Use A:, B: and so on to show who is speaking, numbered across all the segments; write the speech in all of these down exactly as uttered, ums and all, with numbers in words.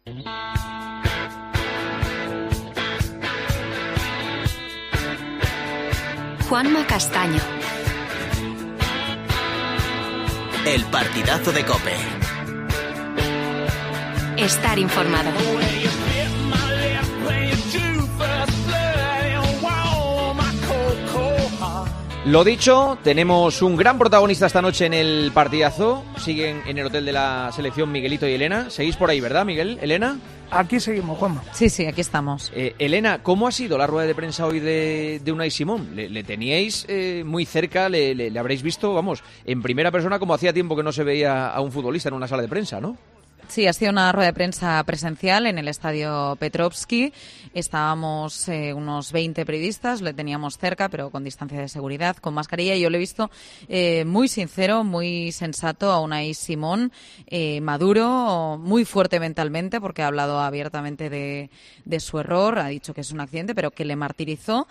A: Juanma Castaño.
B: El partidazo de COPE.
A: Estar informado.
C: Lo dicho, tenemos un gran protagonista esta noche en el partidazo. Siguen en el hotel de la selección Miguelito y Elena. Seguís por ahí, ¿verdad, Miguel? ¿Elena?
D: Aquí seguimos, Juanma.
E: Sí, sí, aquí estamos.
C: Eh, Elena, ¿cómo ha sido la rueda de prensa hoy de, de Unai Simón? Le, le teníais eh, muy cerca, le, le, le habréis visto, vamos, en primera persona, como hacía tiempo que no se veía a un futbolista en una sala de prensa, ¿no?
E: Sí, ha sido una rueda de prensa presencial en el estadio Petrovsky. Estábamos eh, unos veinte periodistas, le teníamos cerca, pero con distancia de seguridad, con mascarilla. Y yo le he visto eh, muy sincero, muy sensato a Unai Simón, eh, maduro, muy fuerte mentalmente, porque ha hablado abiertamente de, de su error, ha dicho que es un accidente, pero que le martirizó.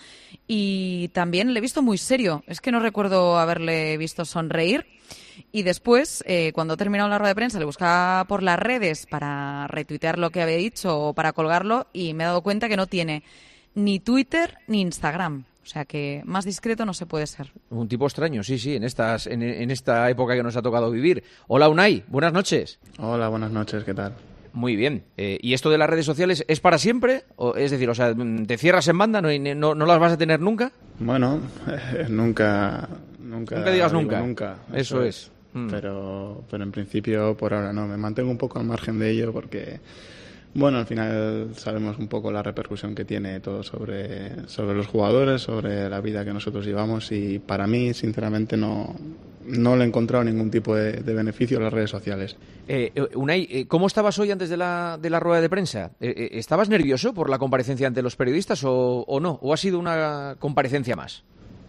E: Y también le he visto muy serio. Es que no recuerdo haberle visto sonreír. Y después, eh, cuando ha terminado la rueda de prensa, le buscaba por las redes para retuitear lo que había dicho o para colgarlo y me he dado cuenta que no tiene ni Twitter ni Instagram. O sea que más discreto no se puede ser.
C: Un tipo extraño, sí, sí, en, estas, en, en esta época que nos ha tocado vivir. Hola, Unai, buenas noches.
F: Hola, buenas noches, ¿qué tal?
C: Muy bien. Eh, ¿Y esto de las redes sociales es para siempre? O, es decir, o sea, ¿te cierras en banda? ¿No, no, no las vas a tener nunca?
F: Bueno, eh, nunca... Nunca,
C: nunca digas nunca.
F: Nunca.
C: Eso, eso es. es.
F: Mm. Pero, pero en principio, por ahora no. Me mantengo un poco al margen de ello porque, bueno, al final sabemos un poco la repercusión que tiene todo sobre, sobre los jugadores, sobre la vida que nosotros llevamos y para mí, sinceramente, no, no le he encontrado ningún tipo de, de beneficio a las redes sociales.
C: Eh, Unai, ¿cómo estabas hoy antes de la, de la rueda de prensa? Eh, ¿Estabas nervioso por la comparecencia ante los periodistas o, o no? ¿O ha sido una comparecencia más?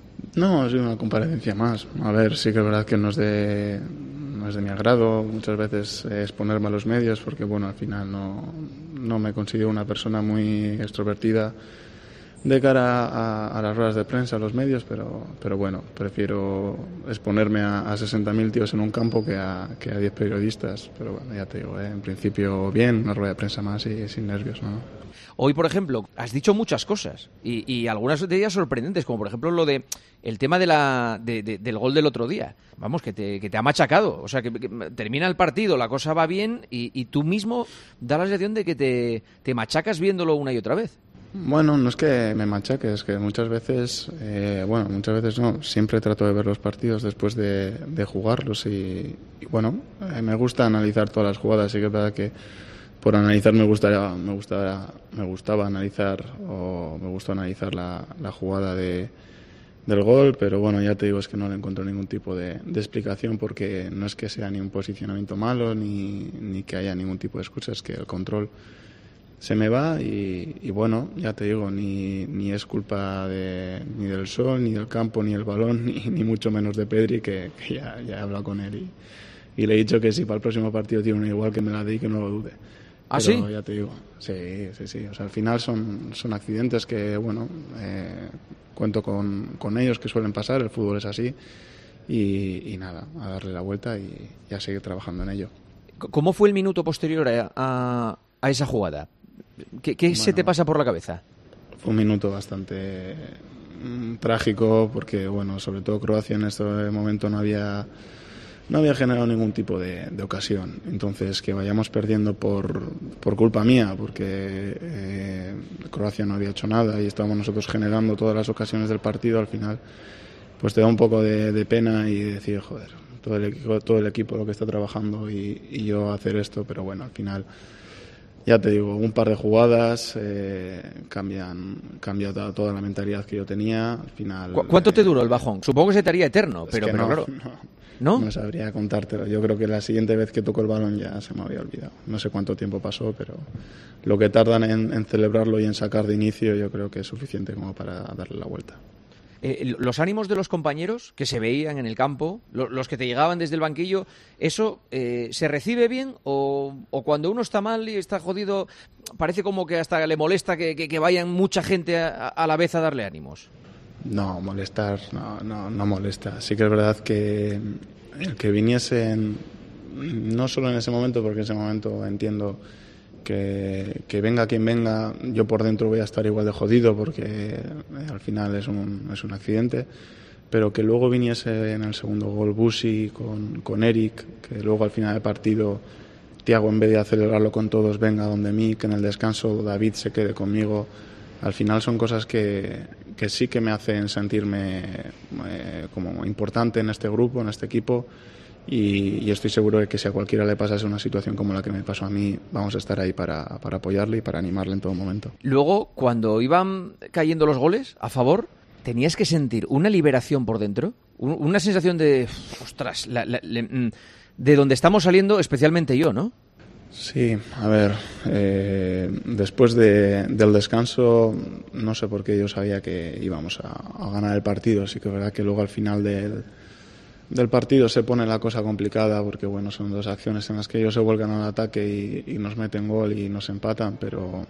F: No, es una comparecencia más. A ver, sí que es verdad que no es de, no es de mi agrado muchas veces exponerme a los medios porque, bueno, al final no, no me considero una persona muy extrovertida de cara a, a las ruedas de prensa, a los medios, pero, pero bueno, prefiero exponerme a, a sesenta mil tíos en un campo que a, que a diez periodistas. Pero bueno, ya te digo, ¿eh? En principio bien, una rueda de prensa más y sin nervios, ¿no?
C: Hoy, por ejemplo, has dicho muchas cosas y, y algunas de ellas sorprendentes, como por ejemplo lo de el tema de la de, de, del gol del otro día. Vamos, que te, que te ha machacado. O sea, que, que termina el partido, la cosa va bien y, y tú mismo da la sensación de que te, te machacas viéndolo una y otra vez.
F: Bueno, no es que me machaque, es que muchas veces, eh, bueno, muchas veces no, siempre trato de ver los partidos después de, de jugarlos y, y bueno, eh, me gusta analizar todas las jugadas, sí que es verdad que por analizar me gustaría, me gustaba, me gustaba analizar o me gustó analizar la, la jugada de, del gol, pero bueno, ya te digo, es que no le encuentro ningún tipo de, de explicación porque no es que sea ni un posicionamiento malo ni, ni que haya ningún tipo de excusa, es que el control se me va y, y bueno, ya te digo, ni, ni es culpa de, ni del sol, ni del campo, ni el balón, ni, ni mucho menos de Pedri, que, que ya, ya he hablado con él y, y le he dicho que si para el próximo partido tiene una igual que me la dé y que no lo dude.
C: ¿Ah,
F: Pero
C: sí?
F: Ya te digo, sí, sí, sí. O sea, al final son, son accidentes que, bueno, eh, cuento con, con ellos que suelen pasar, el fútbol es así y, y nada, a darle la vuelta y, y a seguir trabajando en ello.
C: ¿Cómo fue el minuto posterior a, a, a esa jugada? ¿Qué, qué bueno, se te pasa por la cabeza?
F: Fue un minuto bastante mm, trágico porque, bueno, sobre todo Croacia en este momento no había... No había generado ningún tipo de, de ocasión. Entonces, que vayamos perdiendo por, por culpa mía, porque eh, Croacia no había hecho nada y estábamos nosotros generando todas las ocasiones del partido, al final, pues te da un poco de, de pena y decir, joder, todo el equipo, todo el equipo lo que está trabajando y, y yo hacer esto, pero bueno, al final, ya te digo, un par de jugadas eh, cambian, cambia toda, toda la mentalidad que yo tenía. Al final.
C: ¿Cu- ¿Cuánto eh, te duró el bajón? Supongo que se te haría eterno, pero,
F: es que
C: pero
F: no,
C: claro.
F: No.
C: ¿No?
F: No sabría contártelo. Yo creo que la siguiente vez que tocó el balón ya se me había olvidado. No sé cuánto tiempo pasó, pero lo que tardan en, en celebrarlo y en sacar de inicio yo creo que es suficiente como para darle la vuelta.
C: Eh, los ánimos de los compañeros que se veían en el campo, lo, los que te llegaban desde el banquillo, ¿eso eh, se recibe bien o, o cuando uno está mal y está jodido parece como que hasta le molesta que, que, que vayan mucha gente a, a la vez a darle ánimos?
F: No, molestar, no, no, no molesta. Sí que es verdad que el que viniesen, no solo en ese momento, porque en ese momento entiendo que, que venga quien venga, yo por dentro voy a estar igual de jodido porque eh, al final es un, es un accidente, pero que luego viniese en el segundo gol Busi con, con Eric, que luego al final del partido Thiago, en vez de acelerarlo con todos, venga donde mí, que en el descanso David se quede conmigo. Al final son cosas que, que sí que me hacen sentirme eh, como importante en este grupo, en este equipo, y, y estoy seguro de que si a cualquiera le pasase una situación como la que me pasó a mí, vamos a estar ahí para, para apoyarle y para animarle en todo momento.
C: Luego, cuando iban cayendo los goles a favor, ¿tenías que sentir una liberación por dentro? Una sensación de, ostras, la, la, la, de donde estamos saliendo, especialmente yo, ¿no?
F: Sí, a ver, eh, después de, del descanso, no sé por qué yo sabía que íbamos a, a ganar el partido, sí que es verdad que luego al final del, del partido se pone la cosa complicada porque bueno, son dos acciones en las que ellos se vuelcan al ataque y, y nos meten gol y nos empatan, pero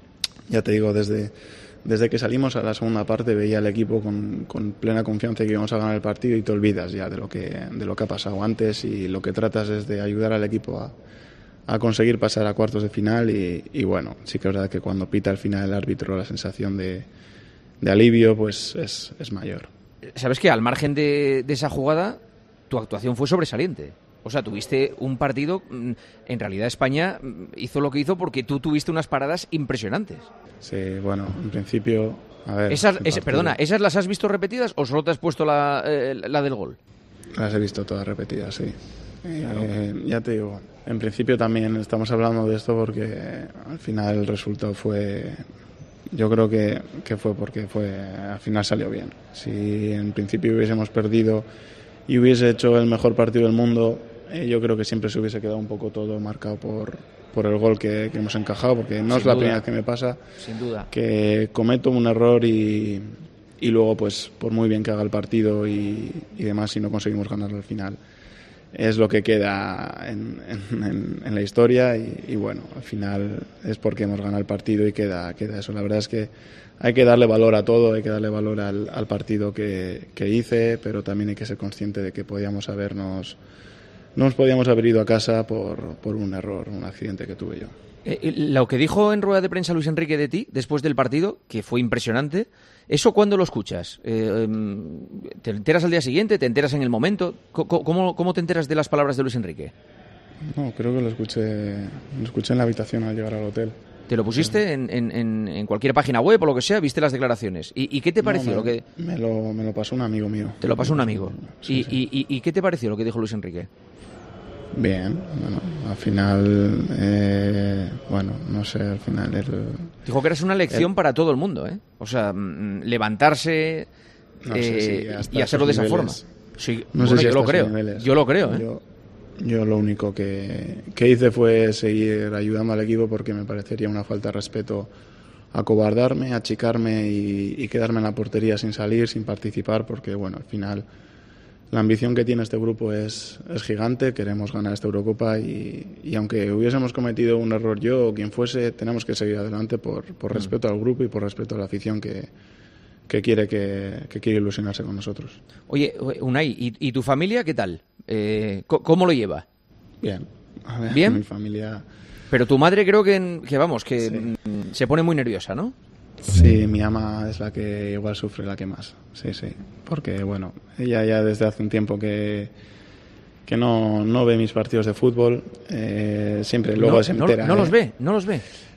F: ya te digo, desde, desde que salimos a la segunda parte veía al equipo con, con plena confianza de que íbamos a ganar el partido y te olvidas ya de lo que, de lo que ha pasado antes y lo que tratas es de ayudar al equipo a a conseguir pasar a cuartos de final y, y bueno, sí que es verdad que cuando pita al final el árbitro la sensación de, de alivio pues es, es mayor.
C: ¿Sabes qué? Al margen de, de esa jugada, tu actuación fue sobresaliente. O sea, tuviste un partido, en realidad España hizo lo que hizo porque tú tuviste unas paradas impresionantes.
F: Sí, bueno, en principio, a ver...
C: Esas, ese, perdona, ¿esas las has visto repetidas o solo te has puesto la, eh, la del gol?
F: Las he visto todas repetidas, sí.
C: Claro.
F: Eh, ya te digo, en principio también estamos hablando de esto porque al final el resultado fue, yo creo que, que fue porque fue, al final salió bien. Si en principio hubiésemos perdido y hubiese hecho el mejor partido del mundo, eh, yo creo que siempre se hubiese quedado un poco todo marcado por, por el gol que, que hemos encajado, porque no
C: Sin
F: es la
C: duda.
F: primera vez que me pasa.
C: Sin duda.
F: Que cometo un error y, y luego pues por muy bien que haga el partido y, y demás, si no conseguimos ganarlo al final, es lo que queda en, en, en la historia y, y bueno, al final es porque hemos ganado el partido y queda, queda eso. La verdad es que hay que darle valor a todo, hay que darle valor al, al partido que, que hice, pero también hay que ser consciente de que podíamos habernos, no nos podíamos haber ido a casa por, por un error, un accidente que tuve yo.
C: Eh, lo que dijo en rueda de prensa Luis Enrique de ti después del partido, que fue impresionante, ¿eso cuándo lo escuchas? Eh, ¿Te enteras al día siguiente? ¿Te enteras en el momento? ¿Cómo, cómo te enteras de las palabras de Luis Enrique?
F: No, creo que lo escuché, lo escuché en la habitación al llegar al hotel.
C: ¿Te lo pusiste sí. en, en, en cualquier página web o lo que sea? ¿Viste las declaraciones? ¿Y, y qué te pareció?
F: No, me,
C: lo que...
F: me, lo, me lo pasó un amigo mío.
C: ¿Te lo pasó un amigo?
F: Sí,
C: ¿Y,
F: sí.
C: Y, y, ¿Y qué te pareció lo que dijo Luis Enrique?
F: Bien, bueno, al final, eh, bueno, no sé, al final... El,
C: Dijo que eres una lección el, para todo el mundo, ¿eh? O sea, levantarse
F: no
C: eh,
F: sé si
C: y hacerlo de esa forma.
F: Sí,
C: no bueno, sé si yo lo creo, niveles. yo lo creo, ¿eh?
F: Yo, yo lo único que, que hice fue seguir ayudando al equipo porque me parecería una falta de respeto acobardarme, achicarme y, y quedarme en la portería sin salir, sin participar, porque, bueno, al final... La ambición que tiene este grupo es, es gigante, queremos ganar esta Eurocopa y, y aunque hubiésemos cometido un error yo o quien fuese, tenemos que seguir adelante por, por mm. respeto al grupo y por respeto a la afición que, que, quiere, que, que quiere ilusionarse con nosotros.
C: Oye, Unai, ¿y, y tu familia qué tal? Eh, ¿Cómo lo lleva?
F: Bien. A ver,
C: ¿Bien?
F: Mi familia...
C: Pero tu madre creo que, que vamos, que sí. se pone muy nerviosa, ¿no?
F: Sí, mi ama es la que igual sufre la que más, sí, sí, porque bueno, ella ya desde hace un tiempo que, que no, no ve mis partidos de fútbol, eh, siempre luego
C: no,
F: se entera.
C: No, no
F: eh.
C: los ve, no los ve.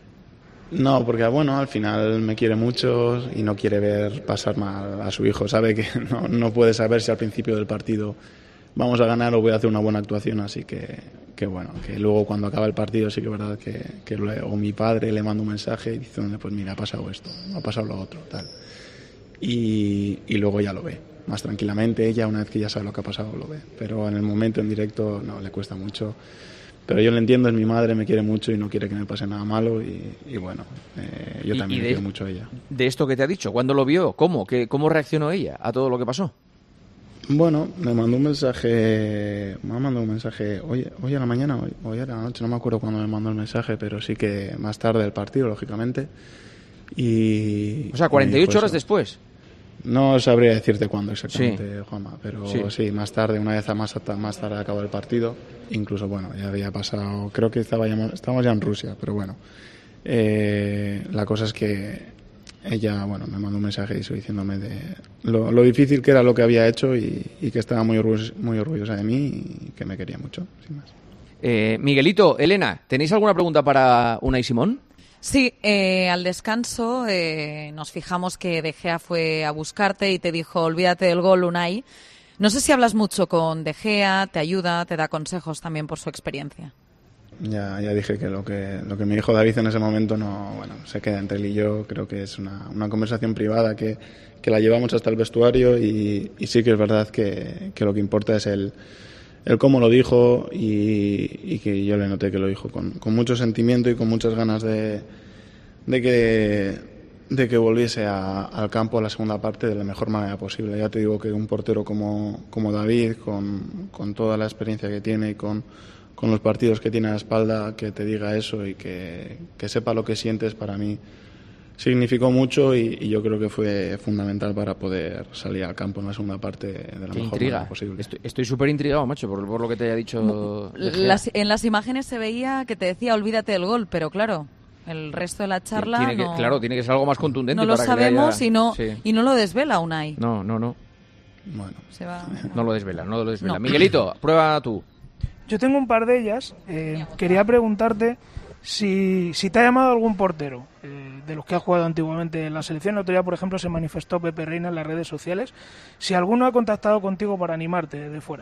F: No, porque bueno, al final me quiere mucho y no quiere ver pasar mal a su hijo, sabe que no, no puede saber si al principio del partido vamos a ganar o voy a hacer una buena actuación, así que, que bueno, que luego cuando acaba el partido sí que es verdad que, que le, o mi padre le manda un mensaje y dice, pues mira, ha pasado esto, ha pasado lo otro, tal. Y, y luego ya lo ve, más tranquilamente, ella una vez que ya sabe lo que ha pasado lo ve, pero en el momento en directo no, le cuesta mucho. Pero yo lo entiendo, es mi madre, me quiere mucho y no quiere que me pase nada malo y, y bueno, eh, yo también le quiero mucho a ella.
C: De esto que te ha dicho, ¿cuándo lo vio? ¿Cómo? ¿Qué, ¿Cómo reaccionó ella a todo lo que pasó?
F: Bueno, me mandó un mensaje, me ha mandado un mensaje hoy, hoy a la mañana, hoy, hoy a la noche, no me acuerdo cuándo me mandó el mensaje, pero sí que más tarde del partido, lógicamente. Y,
C: o sea, cuarenta y ocho horas
F: eso.
C: después.
F: No sabría decirte cuándo exactamente,
C: sí.
F: Juanma, pero
C: sí.
F: sí, más tarde, una vez a más, más tarde acabó el partido, incluso, bueno, ya había pasado, creo que estaba ya, estábamos ya en Rusia, pero bueno, eh, la cosa es que ella, bueno, me mandó un mensaje diciéndome de lo, lo difícil que era lo que había hecho y, y que estaba muy orgullosa, muy orgullosa de mí y que me quería mucho, sin más.
C: Eh, Miguelito, Elena, ¿tenéis alguna pregunta para Unai Simón?
E: Sí, eh, al descanso eh, nos fijamos que De Gea fue a buscarte y te dijo, olvídate del gol, Unai. No sé si hablas mucho con De Gea, te ayuda, te da consejos también por su experiencia.
F: Ya, ya dije que lo que lo que me dijo David en ese momento no, bueno, se queda entre él y yo. Creo que es una, una conversación privada que, que la llevamos hasta el vestuario y, y sí que es verdad que, que lo que importa es el, el cómo lo dijo y, y que yo le noté que lo dijo con, con mucho sentimiento y con muchas ganas de, de que de que volviese a, al campo a la segunda parte de la mejor manera posible. Ya te digo que un portero como, como David, con, con toda la experiencia que tiene y con con los partidos que tiene a la espalda, que te diga eso y que, que sepa lo que sientes, para mí significó mucho y, y yo creo que fue fundamental para poder salir al campo en la segunda parte de la
C: Qué
F: mejor
C: intriga.
F: manera posible.
C: Estoy súper intrigado, macho, por, por lo que te haya dicho.
E: Las, en las imágenes se veía que te decía olvídate del gol, pero claro, el resto de la charla
C: tiene que,
E: no,
C: claro, tiene que ser algo más contundente.
E: no lo
C: para
E: sabemos
C: que haya...
E: y, no,
C: sí.
E: y no lo desvela Unai.
C: No, no, no.
F: Bueno.
E: Se va...
C: No lo desvela, no lo desvela.
E: No.
C: Miguelito, prueba tú.
D: Yo tengo un par de ellas. Eh, quería preguntarte si, si te ha llamado algún portero eh, de los que ha jugado antiguamente en la selección. El otro día, por ejemplo, se manifestó Pepe Reina en las redes sociales. Si alguno ha contactado contigo para animarte desde fuera.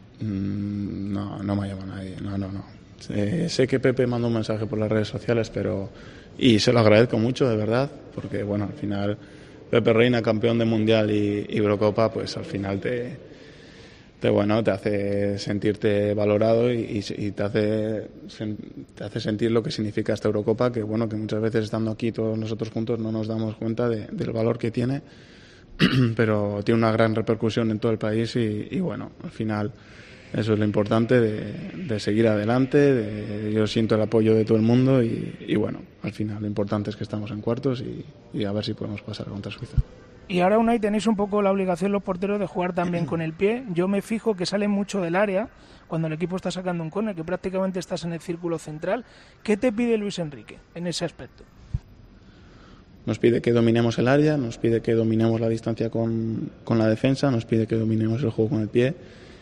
F: Mm, no, no me ha llamado nadie. No, no, no. Eh, sé que Pepe mandó un mensaje por las redes sociales, pero y se lo agradezco mucho, de verdad, porque bueno, al final Pepe Reina, campeón de Mundial y, y Eurocopa, pues al final te Te, bueno, te hace sentirte valorado y, y te, hace, te hace sentir lo que significa esta Eurocopa, que bueno, que muchas veces estando aquí todos nosotros juntos no nos damos cuenta de, del valor que tiene, pero tiene una gran repercusión en todo el país y, y bueno, al final eso es lo importante de, de seguir adelante, de, yo siento el apoyo de todo el mundo y, y bueno, al final lo importante es que estamos en cuartos y, y a ver si podemos pasar contra Suiza.
D: Y ahora, Unai, tenéis un poco la obligación los porteros de jugar también con el pie. Yo me fijo que salen mucho del área cuando el equipo está sacando un córner, que prácticamente estás en el círculo central. ¿Qué te pide Luis Enrique en ese aspecto?
F: Nos pide que dominemos el área, nos pide que dominemos la distancia con, con la defensa, nos pide que dominemos el juego con el pie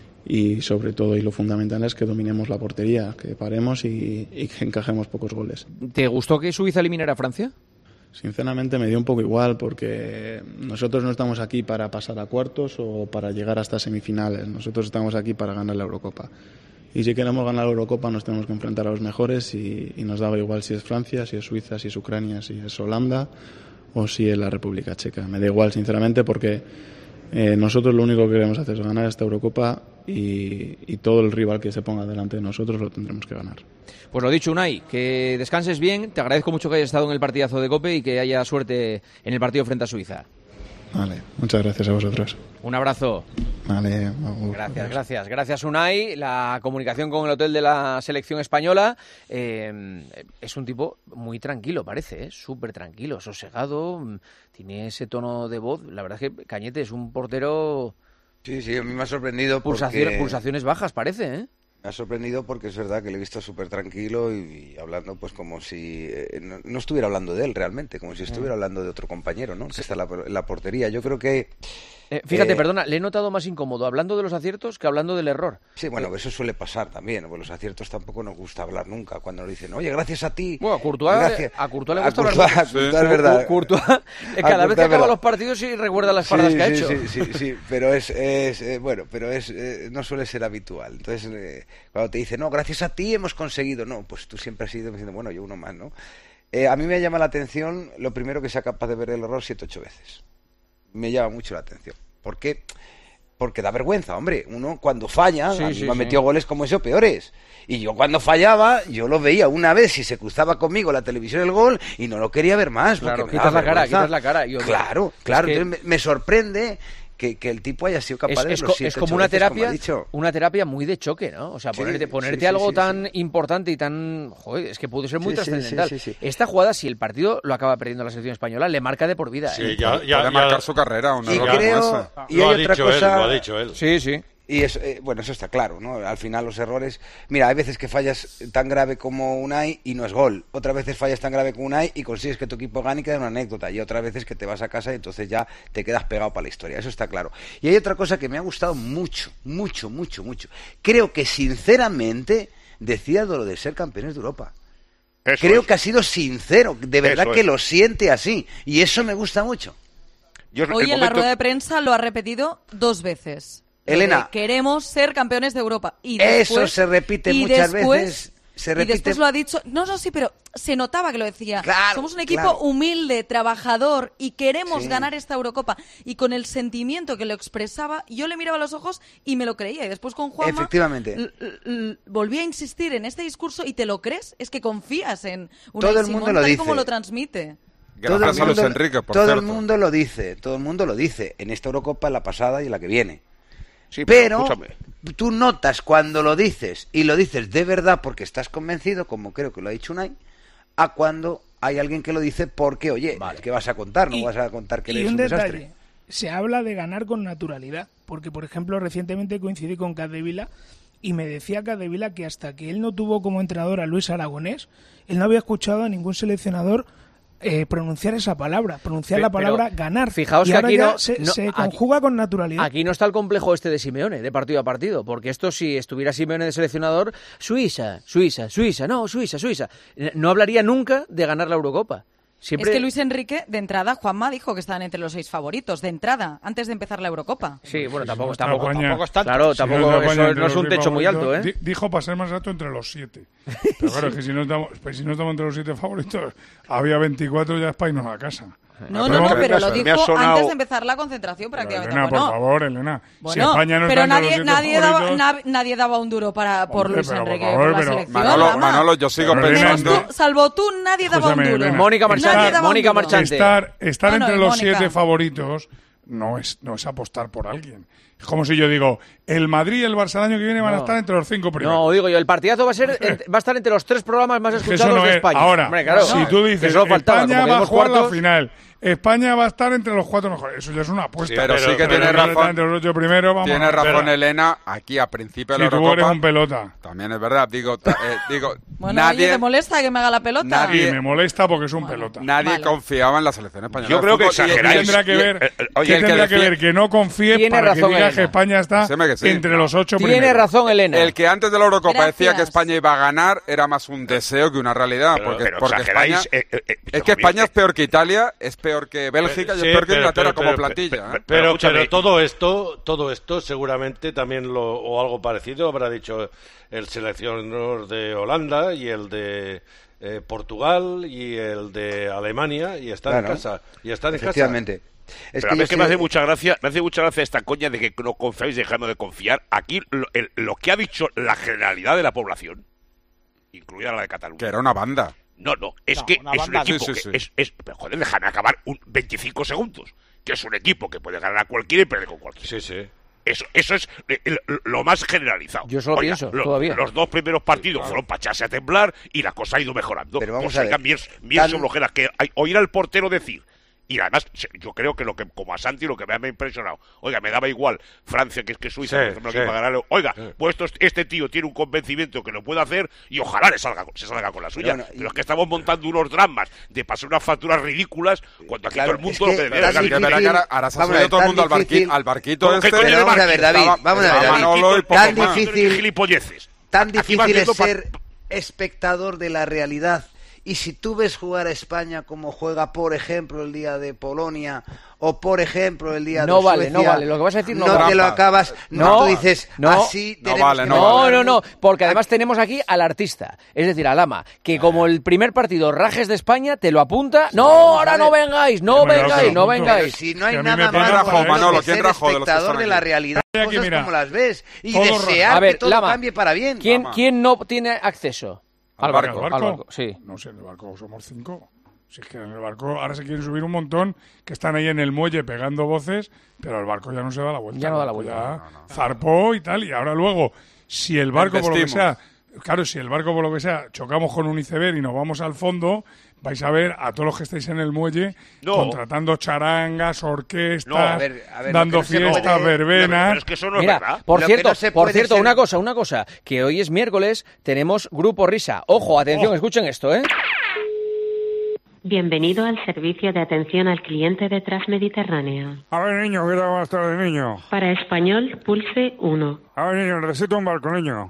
F: y sobre todo, y lo fundamental es que dominemos la portería, que paremos y, y que encajemos pocos goles.
C: ¿Te gustó que Suiza eliminara a Francia?
F: Sinceramente me dio un poco igual porque nosotros no estamos aquí para pasar a cuartos o para llegar hasta semifinales, nosotros estamos aquí para ganar la Eurocopa. Y si queremos ganar la Eurocopa nos tenemos que enfrentar a los mejores y, y nos daba igual si es Francia, si es Suiza, si es Ucrania, si es Holanda o si es la República Checa. Me da igual sinceramente porque eh, nosotros lo único que queremos hacer es ganar esta Eurocopa y, y todo el rival que se ponga delante de nosotros lo tendremos que ganar.
C: Pues lo dicho, Unai, que descanses bien, te agradezco mucho que hayas estado en el partidazo de COPE y que haya suerte en el partido frente a Suiza.
F: Vale, muchas gracias a vosotros.
C: Un abrazo.
F: Vale, agur.
C: Gracias, gracias. Gracias, Unai. La comunicación con el hotel de la selección española eh, es un tipo muy tranquilo, parece, ¿eh? Súper tranquilo, sosegado, tiene ese tono de voz. La verdad es que Cañete es un portero...
G: Sí, sí, a mí me ha sorprendido porque...
C: Pulsaciones, pulsaciones bajas, parece, ¿eh?
G: Me ha sorprendido porque es verdad que le he visto súper tranquilo y, y hablando pues como si eh, no, no estuviera hablando de él realmente, como si estuviera hablando de otro compañero, ¿no? Que está en la, en la portería. Yo creo que...
C: Eh, fíjate,
G: eh,
C: perdona, le he notado más incómodo hablando de los aciertos que hablando del error.
G: Sí, bueno, eso suele pasar también. Pues los aciertos tampoco nos gusta hablar nunca. Cuando nos dicen, oye, gracias a ti.
C: Bueno, a Courtois,
G: gracias.
C: a Courtois le
G: A
C: gusta
G: Courtois,
C: hablar.
G: a Courtois, es verdad.
C: Courtois, cada
G: A
C: vez que
G: Courtois,
C: acaba
G: verdad.
C: los partidos sí recuerda las paradas
G: sí,
C: que ha
G: sí,
C: hecho.
G: Sí, sí, sí, pero es, es eh, bueno, pero es eh, no suele ser habitual. Entonces, eh, cuando te dicen, no, gracias a ti hemos conseguido, no, pues tú siempre has ido diciendo, bueno, yo uno más, ¿no? Eh, a mí me llama la atención lo primero que sea capaz de ver el error siete, ocho veces. Me llama mucho la atención. ¿Por qué? Porque da vergüenza, hombre. Uno cuando falla,
C: sí,
G: a mí
C: sí,
G: me ha
C: sí.
G: metido goles como ese o peores. Y yo cuando fallaba, yo lo veía una vez si se cruzaba conmigo la televisión el gol y no lo quería ver más.
C: Claro,
G: porque me
C: quitas
G: daba
C: la cara,
G: vergüenza.
C: quitas la cara. Yo,
G: Claro, claro.
C: es que...
G: Entonces me, me sorprende que, que el tipo haya sido capaz
C: es,
G: de
C: es,
G: los siete,
C: es como
G: ocho
C: una
G: veces,
C: terapia,
G: como ha dicho.
C: una terapia muy de choque, ¿no? O sea,
G: Sí,
C: ponerte, ponerte
G: sí, sí,
C: algo
G: sí,
C: tan
G: sí.
C: importante y tan, joder, es que puede ser muy
G: Sí, sí,
C: trascendental.
G: sí, sí, sí.
C: Esta jugada, si el partido lo acaba perdiendo la selección española, le marca de por vida.
H: Sí,
C: ¿eh?
H: ya, ya,
I: Puede
H: ya-
I: marcar su carrera, un
G: Y
I: error como
G: creo,
I: ese.
G: y
H: lo ha
G: hay otra
H: dicho él,
G: cosa,
H: lo ha dicho él.
C: Sí, sí.
G: y eso, eh, bueno, eso está claro, ¿no? Al final los errores, mira, hay veces que fallas tan grave como Unai y no es gol, otras veces fallas tan grave como Unai y consigues que tu equipo gane y queda una anécdota, y otras veces que te vas a casa y entonces ya te quedas pegado para la historia, eso está claro. Y hay otra cosa que me ha gustado mucho, mucho, mucho, mucho. Creo que sinceramente decía lo de ser campeones de Europa.
J: Eso
G: Creo
J: es.
G: que ha sido sincero, de verdad
J: Eso
G: que
J: es.
G: lo siente así, y eso me gusta mucho.
J: Yo, el
E: Hoy en la
J: momento-
E: rueda de prensa lo ha repetido dos veces. Lo
G: Elena.
E: de queremos ser campeones de Europa. Y
G: Eso
E: después-
G: se repite
E: y
G: muchas
E: después-
G: veces, se
E: Y
G: repite-
E: después lo ha dicho. No, no, sí, pero se notaba que lo decía.
G: Claro,
E: Somos un equipo
G: claro.
E: humilde, trabajador y queremos
G: Sí.
E: ganar esta Eurocopa. Y con el sentimiento que lo expresaba, yo le miraba a los ojos y me lo creía. Y después con Juanma
G: Efectivamente.
E: l- l- volví a insistir en este discurso y te lo crees. Es que confías en Unai
G: Todo el
E: Simón
G: mundo lo
E: tal y
G: dice.
E: como lo transmite.
I: Gracias a Luis Enrique, por
G: todo
I: cierto.
G: el mundo lo dice, todo el mundo lo dice, en esta Eurocopa, en la pasada y en la que viene.
J: Sí,
G: Pero
J: escúchame.
G: tú notas cuando lo dices, y lo dices de verdad porque estás convencido, como creo que lo ha dicho Unai, a cuando hay alguien que lo dice porque, oye, es que vas a contar, no
D: Y-
G: vas a contar que
D: y
G: eres
D: un
G: un
D: detalle,
G: desastre.
D: se habla de ganar con naturalidad, porque por ejemplo recientemente coincidí con Capdevila y me decía Capdevila que hasta que él no tuvo como entrenador a Luis Aragonés, él no había escuchado a ningún seleccionador eh, pronunciar esa palabra, pronunciar
C: Pe-
D: la palabra
C: pero
D: ganar.
C: fijaos
D: y
C: que
D: ahora
C: aquí
D: ya
C: no-
D: se,
C: no-
D: se
C: aquí-
D: conjuga con naturalidad.
C: Aquí no está el complejo este de Simeone, de partido a partido, porque esto si estuviera Simeone de seleccionador, Suiza, Suiza, Suiza, no, Suiza, Suiza, no hablaría nunca de ganar la Eurocopa. Siempre...
E: Es que Luis Enrique, de entrada, Juanma dijo que estaban entre los seis favoritos, de entrada, antes de empezar la Eurocopa.
C: Sí, bueno, tampoco,
K: no está
C: tampoco,
K: España-
C: tampoco es tanto. Claro,
K: Si no
C: tampoco,
K: está España
C: eso
K: entre
C: no es
K: los
C: un
K: seis
C: techo muy alto,
K: favoritos,
C: ¿eh?
K: di- Dijo para ser más alto entre los siete. Pero claro, es que si no estamos, pues si no estamos entre los siete favoritos, había veinticuatro ya es para irnos a casa.
E: No,
K: Pero
E: no, no,
K: me-
E: pero lo
J: me ha
E: dijo
J: sonado-
E: antes de empezar la concentración prácticamente.
K: Elena,
E: Bueno,
K: por favor, Elena. si
E: bueno,
K: España no
E: pero
K: está entre
E: nadie,
K: los siete
E: nadie, daba,
K: favoritos,
E: na- nadie daba un duro para, por
K: Hombre,
E: Luis
K: pero por
E: Enrique,
K: favor,
E: por la
K: pero-
E: selección.
I: Manolo,
E: Lama.
I: Manolo, yo sigo
K: Pero Elena,
I: pensando...
E: Menos tú, salvo tú, nadie daba
K: Escúchame,
E: un duro.
K: Elena.
C: Mónica
E: Nadie
C: Marchante,
E: daba un
C: Mónica
E: duro.
C: Marchante.
K: estar, estar
E: No, no,
K: entre
E: y
K: los
E: Mónica.
K: siete favoritos no es, no es apostar por alguien. Es como si yo digo, el Madrid y el Barça el año que viene van a
C: No.
K: estar entre los cinco primeros.
C: No, digo yo, el partidazo va a ser ent- va a estar entre los tres programas más
K: Es que
C: escuchados
K: eso no
C: de
K: es.
C: España.
K: Ahora,
C: Hombre, claro,
K: si
C: no,
K: tú
C: que
K: dices,
C: solo faltaba,
K: España
C: como
K: va a
C: quedamos
K: jugar la
C: cuartos,
K: final, España va a estar entre los cuatro mejores, eso ya es una apuesta.
I: Pero sí que tiene
K: no
I: razón.
K: está entre los ocho primeros, vamos
I: Tiene
K: a-
I: razón
K: Espera.
I: Elena, aquí a principio de
K: Si
I: la
K: tú eres
I: Eurocopa...
K: un pelota.
I: También es verdad, digo, ta- eh, digo
E: Bueno,
I: nadie,
E: oye, ¿te molesta que me haga la pelota?
I: Nadie-
K: Y me molesta porque es un pelota.
I: nadie
E: Vale.
I: confiaba en la selección española.
J: Yo
I: de
J: creo que
I: fútbol y-
K: ¿Qué
J: exageráis.
K: tendrá que
I: y-
K: ver?
J: eh, eh,
K: ¿Qué
J: oye,
I: el que
K: tendrá que
I: decía-
K: ver? Que no confíe
C: Tiene
K: para
C: razón,
K: que diga
C: Elena.
K: que España está
I: Séme que sí.
K: entre los ocho
C: Tiene
K: primeros.
C: razón, Elena.
I: El que antes de la Eurocopa
E: Gracias.
I: decía que España iba a ganar era más un deseo que una realidad.
J: Pero-
I: porque
J: pero
I: porque
J: exageráis,
I: España,
J: eh, eh, eh,
I: es que
J: hijo mío,
I: España es peor que Italia, es peor que Bélgica y
H: Sí,
I: es peor que
H: pero-
I: Inglaterra
H: pero-
I: como
H: pero-
I: plantilla.
H: pero-
I: ¿eh?
H: Pero,
J: Pero, escúchame.
H: pero todo esto, todo esto seguramente también lo, o algo parecido habrá dicho el seleccionador de Holanda y el de eh, Portugal y el de Alemania y están
G: Claro.
H: en casa y están en casa.
G: Efectivamente. Es
J: Pero
G: que
J: a mí
G: yo
J: es que me
G: sé-
J: hace mucha gracia, me hace mucha gracia esta coña de que no confiáis dejando de confiar. Aquí lo, el- lo que ha dicho la generalidad de la población, incluida la de Cataluña.
I: Que era una banda.
J: No, no, es
L: No,
J: que
L: una
J: es un
L: banda-
J: equipo
I: Sí, sí,
J: que
I: sí.
J: es, es- pero, joder, déjame acabar un veinticinco segundos. Que es un equipo que puede ganar a cualquiera y perder con cualquiera.
H: Sí, sí.
J: Eso, eso es eh, el- lo más generalizado.
C: Yo eso lo pienso,
J: lo-
C: todavía.
J: Los dos primeros partidos fueron para echarse a temblar y la cosa ha ido mejorando.
G: Pero vamos
J: Pues
G: a ver,
J: oigan, Miers, Miers
G: tan-
J: sobre Ojeda, que hay- oír al portero decir, y además se- yo creo que lo que, como a Santi, lo que me ha impresionado, oiga, me daba igual Francia que es que Suiza,
H: Sí,
J: por ejemplo,
H: sí.
J: que iba a ganar, oiga, pues esto- este tío tiene un convencimiento que lo puede hacer y ojalá le salga, se salga con la suya.
G: Bueno, y-
J: Pero es que estamos montando unos dramas de pasar unas facturas ridículas cuando aquí
G: Claro,
J: todo el
G: es
J: mundo
G: que
J: lo que
G: tan
J: debe
I: Que verá que ahora, ahora se ha
G: Vamos a
I: subido
G: ver,
I: todo el
G: tan
I: mundo al, barqui-
G: difícil-
I: al barquito
J: ¿Cómo que
I: este.
J: coño
G: Pero
J: de
G: vamos a ver,
J: barquito?
G: David, vamos a ver,
I: Estaba
G: David.
I: Manolo y poco
G: Tan
I: más.
G: difícil-
J: Gilipolleces.
G: Tan
J: Aquí vas
G: difícil es
J: viendo pa-
G: ser espectador de la realidad. Y si tú ves jugar a España como juega, por ejemplo, el día de Polonia o, por ejemplo, el día
C: No
G: de
C: vale,
G: Suecia,
C: no vale, lo que vas a decir no
G: te
C: vale.
G: lo acabas, no,
C: No,
G: tú dices,
C: no,
G: así
I: no
G: tenemos
I: vale,
G: que
I: no
C: No,
G: mejorar.
C: no, no, porque además tenemos aquí al artista, es decir, al ama, que como el primer partido rajes de España, te lo apunta. No,
G: vamos a
C: ahora
G: ver.
C: no vengáis, no
K: Sí, me lo
C: vengáis,
K: apunto.
C: no
G: Pero
C: vengáis.
G: si no hay
K: Que a mí
G: nada
K: me
G: más
K: pasa
I: rajo,
G: bonito
I: Manolo,
G: que
I: ¿quién
G: ser
I: rajo de los que
G: espectador
I: están
G: de la
I: aquí?
G: realidad,
K: Aquí,
G: cosas
K: mira,
G: como las ves y
K: todo
G: desear
C: A ver,
G: que todo
C: Lama,
G: cambie para bien.
C: ¿Quién,
I: Lama.
C: ¿Quién no tiene acceso?
I: Al barco.
C: al barco, sí.
K: No sé, en el barco somos cinco. Si es que en el barco ahora se quieren subir un montón, que están ahí en el muelle pegando voces, pero el barco ya no se da la vuelta.
C: Ya no da la vuelta.
K: Ya
C: No, no, no.
K: zarpó y tal, y ahora luego, si el barco por lo que
I: Embestimos.
K: sea, claro, si el barco por lo que sea, chocamos con un iceberg y nos vamos al fondo, vais a ver a todos los que estáis en el muelle
J: No.
K: contratando charangas, orquestas,
J: No, a ver,
G: a ver,
K: dando
G: lo que no se
K: fiestas,
G: puede-
K: verbenas.
J: Pero es que eso no es
C: Mira,
J: verdad.
C: por
G: Lo que
C: cierto,
G: no se
C: por
G: puede
C: cierto,
G: ser-
C: una cosa, una cosa, que hoy es miércoles, tenemos Grupo Risa. Ojo, atención,
K: Oh.
C: escuchen esto, ¿eh?
L: Bienvenido al servicio de atención al cliente de Transmediterránea.
K: A ver, niño, ¿qué tal? Buenas tardes, niño.
L: Para español, pulse uno.
K: A ver, niño, necesito un barco, niño.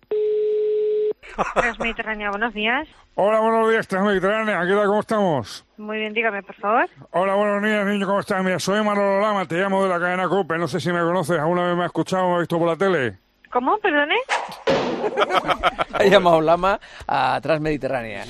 M: Transmediterránea, buenos días.
K: Hola, buenos días, Transmediterránea. ¿Qué tal? ¿Cómo estamos?
M: Muy bien, dígame, por favor.
K: Hola, buenos días, niño. ¿Cómo estás? Mira, soy Manolo Lama, te llamo de la cadena COPE. No sé si me conoces. ¿Alguna vez me has escuchado o me has visto por la tele?
M: ¿Cómo? Perdone.
C: Ha llamado Lama a Transmediterránea.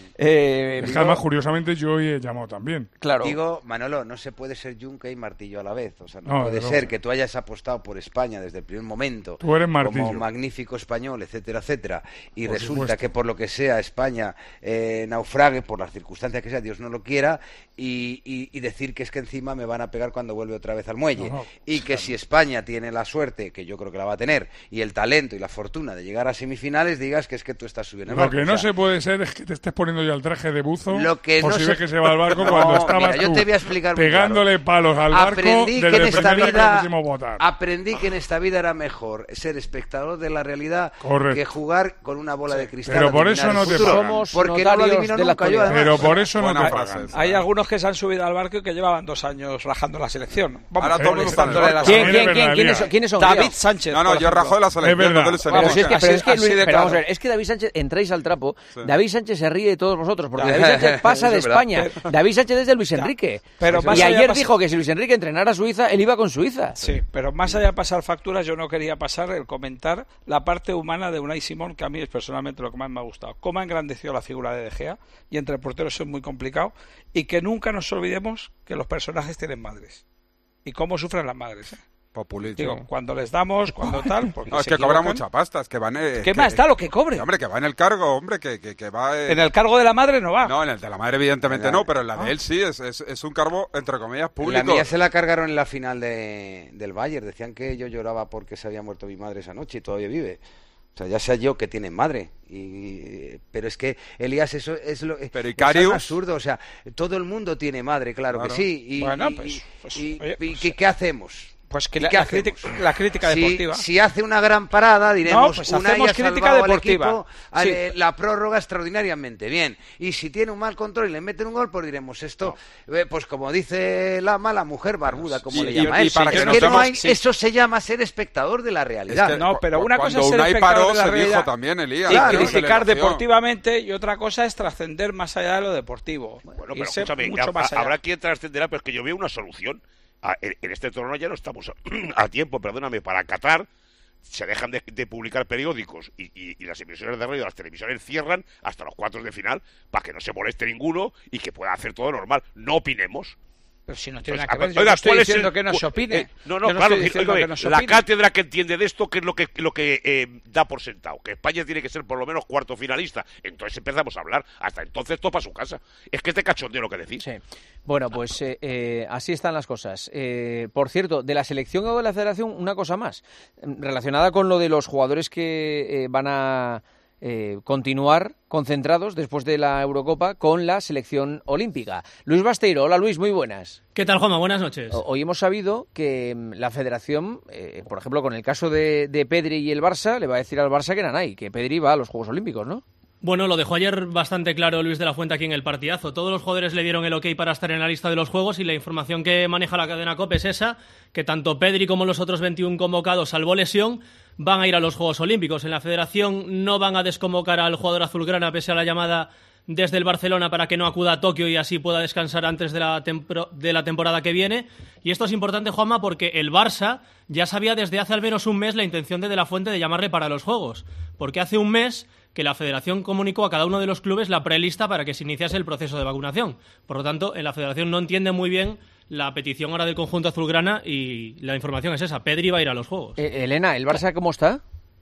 C: Eh,
K: Es que además, curiosamente, yo hoy he llamado también.
C: Claro.
G: Digo, Manolo, no se puede ser yunque y martillo a la vez. O sea, no,
K: No,
G: puede
K: desde
G: ser
K: luego.
G: que tú hayas apostado por España desde el primer momento.
K: Tú eres martillo.
G: Como magnífico español, etcétera, etcétera. Y
K: Por
G: resulta
K: supuesto.
G: que por lo que sea España eh, naufrague, por las circunstancias que sea, Dios no lo quiera, y, y- y decir que es que encima me van a pegar cuando vuelve otra vez al muelle.
K: No, no,
G: y que si España tiene la suerte, que yo creo que la va a tener, y el talento y la fortuna de llegar a semifinales, digas que es que tú estás subiendo el
K: Lo
G: barco.
K: que
G: O
K: no
G: sea,
K: se puede ser es que te estés poniendo ya el traje de buzo
G: Lo que
K: por
G: no
K: si
G: se-
K: ves que se va al barco
G: No,
K: cuando
G: mira,
K: estabas
G: yo
K: tú
G: te voy a explicar muy
K: pegándole
G: claro.
K: palos al barco
G: Aprendí
K: desde
G: que en
K: el
G: esta
K: primer día que
G: vida
K: nos pusimos a votar.
G: aprendí que en esta vida era mejor ser espectador de la realidad
K: Correcto.
G: que jugar con una bola de cristal.
K: Pero
G: a
K: por
G: adivinar
K: eso no
G: el
K: te
G: futuro.
K: pagan.
C: Somos
G: Porque no lo
C: notarios
G: adivino
C: de la
G: nunca yo,
C: actualidad.
G: además.
K: Pero por eso no
I: Buena
K: te
I: frase
K: pagan.
I: esa.
N: Hay algunos que se han subido al barco y que llevaban dos años rajando la selección. Vamos,
I: Ahora todo el mundo está en el
N: dándole la
I: barco.
C: ¿Quién,
K: También
C: quién,
K: es
C: quién?
K: verdad,
C: ¿Quiénes,
K: mira.
C: ¿Quiénes son?
N: David
C: Tío?
N: Sánchez.
I: No, no,
N: por
I: yo
N: ejemplo.
I: rajo de la selección.
K: Es verdad.
I: no del
C: Pero si es que,
I: selección.
C: pero es que
N: Así-
C: Luis-
N: así de
C: pero vamos a
N: claro.
C: ver, es que David Sánchez, entráis al trapo,
I: Sí.
C: David Sánchez se ríe de todos vosotros, porque
G: Ya.
C: David Sánchez pasa de
G: Eso es verdad.
C: España. David Sánchez es de Luis Enrique.
N: Pero más
C: y
N: allá
C: ayer
N: pasa-
C: dijo que si Luis Enrique entrenara a Suiza, él iba con Suiza.
N: Sí, pero más allá de pasar facturas, yo no quería pasar el comentar la parte humana de Unai Simón, que a mí es personalmente lo que más me ha gustado. Cómo ha engrandecido la figura de De Gea, y entre porteros eso es muy complicado, y que nunca nos olvidemos que los personajes tienen madres. Y cómo sufren las madres. ¿eh?
I: Populito.
N: Digo, cuando les damos, cuando tal, porque
I: No, es
N: se
I: que cobra
N: equivocan.
I: mucha pasta, es que van... eh,
N: ¿Qué
I: que-
N: más da lo que cobre?
I: Hombre, que va en el cargo, hombre, que, que, que va... eh,
N: En el cargo de la madre no va.
I: No, en el de la madre evidentemente
G: Venga.
I: no, pero en la
N: Ah.
I: de él sí, es, es, es un cargo, entre comillas,
G: La
I: público.
G: mía se la cargaron en la final de, del Bayern. Decían que yo lloraba porque se había muerto mi madre esa noche y todavía vive. O sea, ya sea yo que tiene madre. Y, pero es que, Elías, eso es lo
I: Pero
G: es
I: Icarius-
G: algo absurdo. O sea, todo el mundo tiene madre, claro,
I: Claro.
G: que sí. Y,
N: Bueno,
G: y-
N: pues- pues,
G: y-
N: oye,
G: y
N: pues-
G: ¿qué, qué hacemos?
N: Pues que
G: ¿Y
N: la,
G: qué
N: la
G: hacemos?
N: crítica, la crítica
G: Si-
N: deportiva.
G: Si, hace una gran parada, diremos,
N: No, pues
G: Unai
N: hacemos
G: ha
N: crítica
G: salvado al
N: deportiva.
G: equipo, a-
N: Sí.
G: eh, la prórroga extraordinariamente bien. Y si tiene un mal control y le meten un gol, pues diremos esto, eh, pues como dice Lama, la mujer barbuda, como
I: Y-
G: le
I: y-
G: llama
I: y
G: él.
I: para
G: Es
I: que
G: que
I: nos
G: no
I: demos-
G: hay-
I: sí.
G: eso se llama ser espectador de la realidad.
I: Es que
N: No,
I: cu-
N: pero una
I: cuando
N: cosa es ser
I: Unai
N: espectador
I: paró,
N: de la
I: se
N: realidad
I: dijo también, Elías.
N: y
G: Claro.
N: criticar
I: Celebración.
N: deportivamente, y otra cosa es trascender más allá de lo deportivo.
J: Bueno, pero
N: Irse
J: escúchame,
N: mucho
J: ha-
N: más allá.
J: habrá quien trascenderá, pero es que yo veo una solución. Ah, en, en este torneo ya no estamos a, a tiempo, perdóname, para Qatar. Se dejan de, de publicar periódicos y, y- y las emisiones de radio, las televisiones cierran hasta los cuartos de final para que no se moleste ninguno y que pueda hacer todo normal. No opinemos.
N: Pero si no tiene
J: Pues,
N: nada que ver, yo
J: oiga,
N: no estoy
J: ¿cuál es
N: diciendo
J: el-
N: que no se opine.
J: eh, no, no,
N: Yo no
J: claro,
N: estoy diciendo
J: oígame,
N: que no se
J: la
N: opine.
J: cátedra que entiende de esto, que es lo que, lo que eh, da por sentado, que España tiene que ser por lo menos cuarto finalista. Entonces empezamos a hablar. Hasta entonces topa su casa. Es que es de cachondeo lo que decís.
C: Sí. Bueno, pues eh, eh, así están las cosas. Eh, por cierto, de la selección o de la federación, una cosa más, relacionada con lo de los jugadores que eh, van a eh, continuar concentrados después de la Eurocopa con la selección olímpica. Luis Basteiro, hola Luis, muy buenas.
O: ¿Qué tal, Juanma? Buenas noches.
C: O- Hoy hemos sabido que mm, la federación, eh, por ejemplo, con el caso de, de Pedri y el Barça, le va a decir al Barça que nanay, que Pedri va a los Juegos Olímpicos, ¿no?
O: Bueno, lo dejó ayer bastante claro Luis de la Fuente aquí en el partidazo. Todos los jugadores le dieron el ok para estar en la lista de los Juegos y la información que maneja la cadena COPE es esa, que tanto Pedri como los otros veintiún convocados, salvo lesión, van a ir a los Juegos Olímpicos. En la federación no van a desconvocar al jugador azulgrana pese a la llamada desde el Barcelona para que no acuda a Tokio y así pueda descansar antes de la, tempro- de la temporada que viene. Y esto es importante, Juanma, porque el Barça ya sabía desde hace al menos un mes la intención de De la Fuente de llamarle para los Juegos. Porque hace un mes que la Federación comunicó a cada uno de los clubes la prelista para que se iniciase el proceso de vacunación. Por lo tanto, en la Federación no entiende muy bien la petición ahora del conjunto azulgrana y la información es esa. Pedri va a ir a los Juegos.
C: Eh, Elena, ¿el Barça cómo está?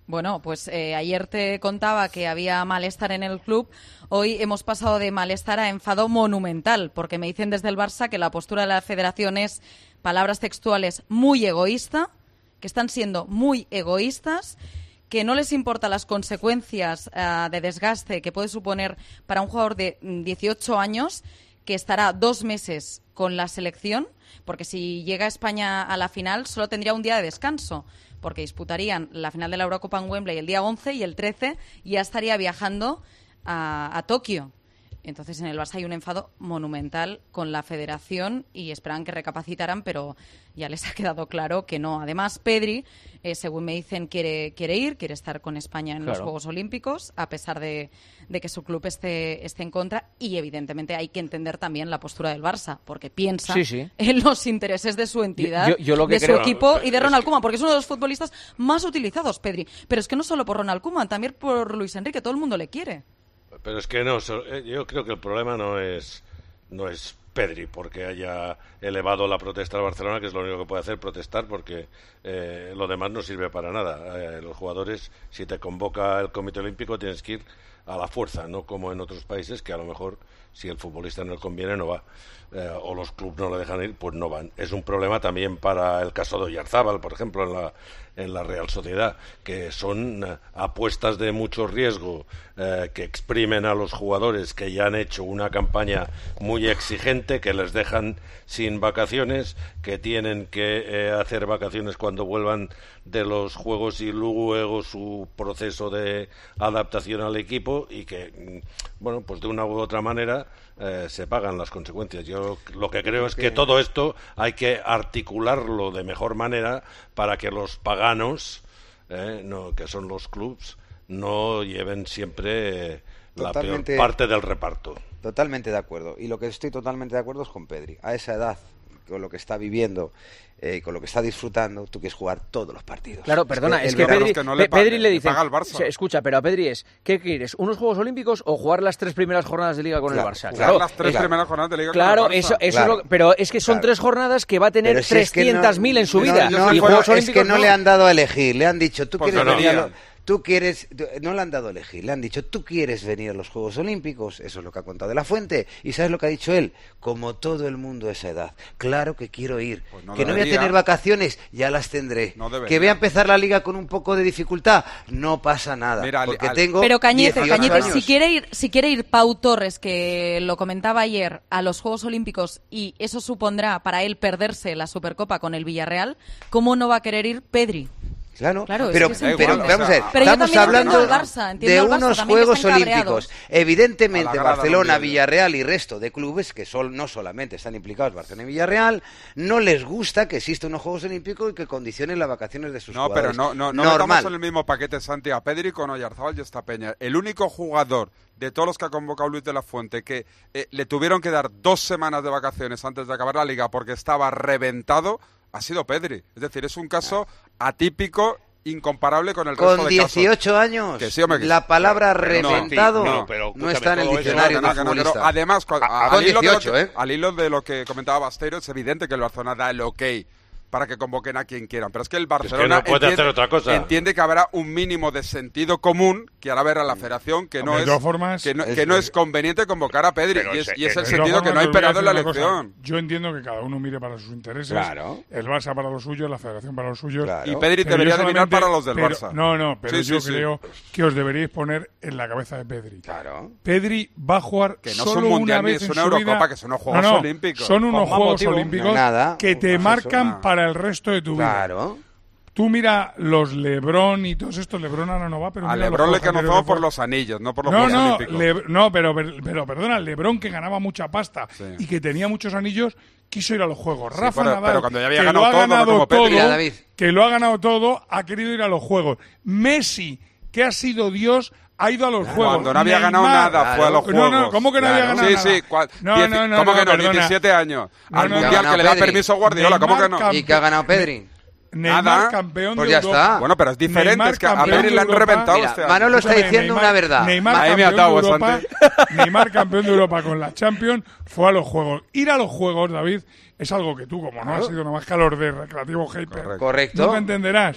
E: Bueno, pues eh, ayer te contaba que había malestar en el club. Hoy hemos pasado de malestar a enfado monumental, porque me dicen desde el Barça que la postura de la Federación es, palabras textuales, muy egoísta, que están siendo muy egoístas, que no les importan las consecuencias uh, de desgaste que puede suponer para un jugador de dieciocho años, que estará dos meses con la selección, porque si llega a España a la final solo tendría un día de descanso, porque disputarían la final de la Eurocopa en Wembley el día once y el trece ya estaría viajando a, a Tokio. Entonces en el Barça hay un enfado monumental con la Federación y esperan que recapacitaran, pero ya les ha quedado claro que no. Además, Pedri, eh, según me dicen, quiere, quiere ir, quiere estar con España en claro. los Juegos Olímpicos, a pesar de, de que su club esté, esté en contra. Y evidentemente hay que entender también la postura del Barça, porque piensa
C: sí, sí.
E: en los intereses de su entidad,
C: yo, yo lo que
E: de
C: creo,
E: su equipo
C: no,
E: y de Ronald
C: es que...
E: Koeman, porque es uno de los futbolistas más utilizados, Pedri. Pero es que no solo por Ronald Koeman, también por Luis Enrique, todo el mundo le quiere.
H: Pero es que no, yo creo que el problema no es no es Pedri porque haya elevado la protesta al Barcelona, que es lo único que puede hacer, protestar, porque eh, lo demás no sirve para nada. Eh, los jugadores, si te convoca el Comité Olímpico, tienes que ir a la fuerza, no como en otros países que a lo mejor si el futbolista no le conviene no va, eh, o los clubes no le dejan ir, pues no van. Es un problema también para el caso de Oyarzábal, por ejemplo, en la en la Real Sociedad, que son eh, apuestas de mucho riesgo eh, que exprimen a los jugadores que ya han hecho una campaña muy exigente, que les dejan sin vacaciones, que tienen que eh, hacer vacaciones cuando vuelvan de los juegos y luego su proceso de adaptación al equipo y que, bueno, pues de una u otra manera eh, se pagan las consecuencias. Yo lo que creo es que todo esto hay que articularlo de mejor manera para que los paganos, eh, no, que son los clubs, no lleven siempre eh, la peor parte del reparto.
G: Totalmente de acuerdo. Y lo que estoy totalmente de acuerdo es con Pedri. A esa edad, con lo que está viviendo, eh, con lo que está disfrutando, tú quieres jugar todos los partidos.
C: Claro, perdona, es que, es que Pedri, que no le pague, Pedri le dice, le escucha, pero a Pedri es, ¿qué quieres? ¿Unos Juegos Olímpicos o jugar las tres primeras jornadas de Liga con
I: claro,
C: el Barça?
I: Jugar
C: claro,
I: las tres
C: claro,
I: primeras jornadas de Liga
C: claro,
I: con el Barça.
C: Eso, eso
G: claro,
C: es lo, pero es que son
G: claro.
C: tres jornadas que va a tener
G: si
C: trescientas mil
G: es que no,
C: en su vida.
G: No, no,
C: y
G: bueno,
C: Juegos
G: es que no,
C: no
G: le han dado a elegir, le han dicho, tú
H: pues
G: quieres
H: no,
G: venir
H: no.
G: a lo, Tú quieres, no le han dado a elegir, le han dicho, tú quieres venir a los Juegos Olímpicos, eso es lo que ha contado de la Fuente, y ¿sabes lo que ha dicho él? Como todo el mundo a esa edad, claro que quiero ir, pues no que debería. No voy a tener vacaciones, ya las tendré, no que voy a empezar la Liga con un poco de dificultad, no pasa nada,
I: Mira,
G: porque
I: al,
G: tengo
E: Pero Cañete, Cañete
G: años.
E: si quiere ir, si quiere ir Pau Torres, que lo comentaba ayer, a los Juegos Olímpicos, y eso supondrá para él perderse la Supercopa con el Villarreal, ¿cómo no va a querer ir Pedri?
G: Claro,
E: claro,
G: pero,
E: es que es
G: pero
E: igual,
G: vamos a ver,
E: pero
G: estamos hablando
E: al Barça,
G: de
E: al Barça,
G: unos Juegos Olímpicos. Evidentemente Barcelona, Villarreal y resto de clubes que son, no solamente están implicados Barcelona y Villarreal, no les gusta que exista unos Juegos Olímpicos y que condicionen las vacaciones de sus
I: no,
G: jugadores.
I: No, pero no, no, no metamos en el mismo paquete, Santi, a Pedri con Oyarzábal y esta Peña. El único jugador de todos los que ha convocado Luis de la Fuente que eh, le tuvieron que dar dos semanas de vacaciones antes de acabar la Liga porque estaba reventado ha sido Pedri. Es decir, es un caso atípico, incomparable con el
G: con
I: resto de casos.
G: Con dieciocho años, que sí, hombre, que la palabra pero, reventado no, no, pero, no está en el diccionario
I: no, no, no, no, no, Además,
G: a, a,
I: al, hilo
G: dieciocho,
I: que,
G: ¿eh?
I: al hilo de lo que comentaba Basteiro, es evidente que el Barcelona da el ok para que convoquen a quien quieran. Pero es que el Barcelona
H: es que no puede
I: entiende,
H: hacer otra cosa.
I: entiende que habrá un mínimo de sentido común que hará ver a la federación que no, es,
K: formas,
I: que no,
K: es,
I: que no es conveniente convocar a Pedri. Y es, y es el sentido
K: formas,
I: que no hay perado en la elección.
K: Yo entiendo que cada uno mire para sus intereses.
G: Claro.
K: El Barça para los suyos, la federación para los suyos.
I: Claro. Y Pedri debería de mirar para los del
K: pero,
I: Barça.
K: No, no, pero
I: sí,
K: yo
I: sí,
K: creo
I: sí.
K: que os deberíais poner en la cabeza de Pedri.
G: Claro.
K: Pedri va a jugar
I: que no
K: solo
I: son mundial,
K: una vez
I: ni es
K: en
I: una
K: su
I: Eurocopa,
K: vida.
I: que son unos Juegos
K: no, no,
I: Olímpicos.
K: Son unos
I: Juegos
K: Juegos Olímpicos
G: no nada.
K: que te
G: pues
K: marcan
G: eso,
K: para el resto de tu vida.
G: Claro.
K: Tú mira los LeBron y todos estos, LeBron ahora no va, pero
I: a
K: mira
I: LeBron
K: los
I: le conocemos por los anillos, no por los
K: no,
I: Juegos
K: no,
I: Olímpicos.
K: Le, no, pero, pero perdona, LeBron, que ganaba mucha pasta
I: sí.
K: y que tenía muchos anillos, quiso ir a los Juegos.
I: Sí,
K: Rafa
I: pero,
K: Nadal,
I: pero cuando ya había
K: que
I: ganado
K: lo ha
I: todo,
K: ganado
I: no como
K: todo,
I: Pedri,
G: David.
K: que lo ha ganado todo, ha querido ir a los Juegos. Messi, que ha sido Dios, ha ido a los
I: Cuando
K: Juegos.
I: Cuando no había
K: Neymar,
I: ganado nada,
K: claro.
I: fue a los Juegos.
K: No, no, ¿cómo que no
I: claro.
K: había ganado
I: sí,
K: nada?
I: Sí, sí,
K: no, no, no,
I: ¿Cómo
K: no,
I: que no?
K: Perdona.
I: diecisiete años.
K: No,
I: Al
K: no,
I: Mundial
G: no,
I: que le da
G: Pedri.
I: permiso Guardiola, ¿cómo que no?
G: ¿Y qué ha ganado Pedri?
K: Neymar,
I: Nada.
K: campeón
G: pues
K: de
G: ya
K: Europa.
G: está.
I: Bueno, pero es diferente,
K: Neymar,
I: es que a
K: campeón
I: Pedri
K: de
I: le han
K: Europa.
I: reventado
G: Mira,
I: este año.
G: Manolo está
K: Escúchame,
G: diciendo
K: Neymar,
G: una verdad.
K: Neymar,
I: Ahí me
K: campeón
I: atado
K: de Europa,
I: bastante.
K: Neymar, campeón de Europa con la Champions, fue a los Juegos. Ir a los Juegos, David, es algo que tú, como no has sido nomás calor de recreativo hyper,
G: correcto,
K: nunca entenderás.